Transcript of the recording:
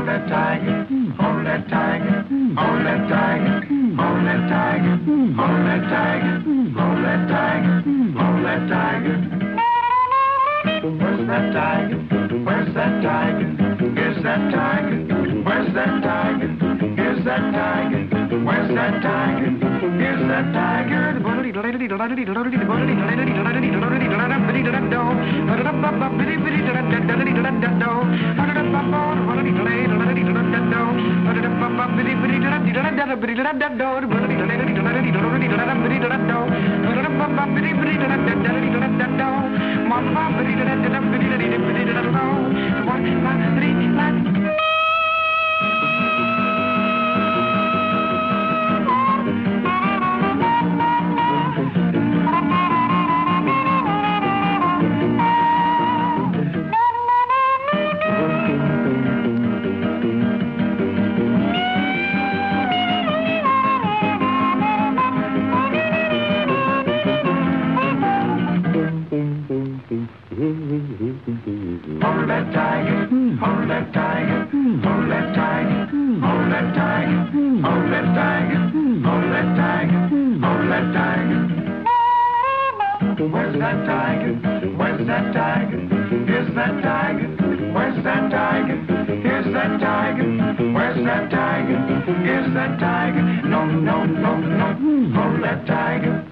hold that tiger, hold that tiger, hold that tiger, hold that tiger, hold that tiger, hold that tiger, hold that tiger. Where's that tiger? Where's that tiger? Here's that tiger. Where's that tiger? Here's that tiger. Where's that tiger? Here's that tiger. Hold that tiger, hold that tiger, hold that tiger, hold that tiger, hold that tiger, hold that tiger, hold that tiger. Where's that tiger? Where's that tiger? Here's that tiger. Where's that tiger? Here's that tiger. Where's that tiger? Here's that tiger. No, no, no, no. Hold that tiger.